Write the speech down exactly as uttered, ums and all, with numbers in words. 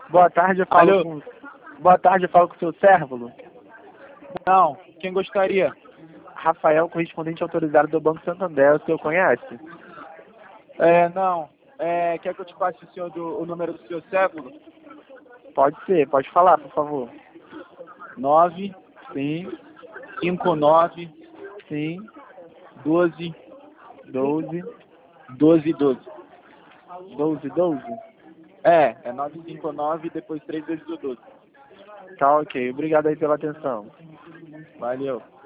Boa tarde, eu falo Alô? com... Boa tarde, eu falo com o seu Cérvulo. Não, quem gostaria? Rafael, correspondente autorizado do Banco Santander, o senhor conhece? É, não. É, quer que eu te passe o, senhor do, o número do seu século? Pode ser, pode falar, por favor. nove, Sim, cinco nove, sim, doze, doze, doze, doze. doze, doze. É, é nove cinco nove, depois três vezes o doze. Tá ok, obrigado aí pela atenção. Valeu.